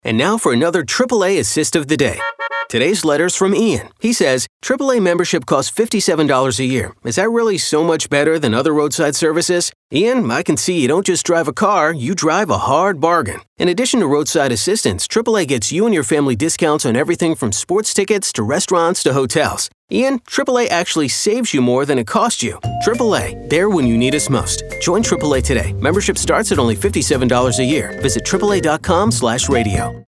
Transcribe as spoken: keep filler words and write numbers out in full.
And now for another triple A Assist of the Day. Today's letter's from Ian. He says, triple A membership costs fifty-seven dollars a year. Is that really so much better than other roadside services? Ian, I can see you don't just drive a car, you drive a hard bargain. In addition to roadside assistance, triple A gets you and your family discounts on everything from sports tickets to restaurants to hotels. Ian, triple A actually saves you more than it costs you. triple A, there when you need us most. Join triple A today. Membership starts at only fifty-seven dollars a year. Visit triple A dot com slash radio.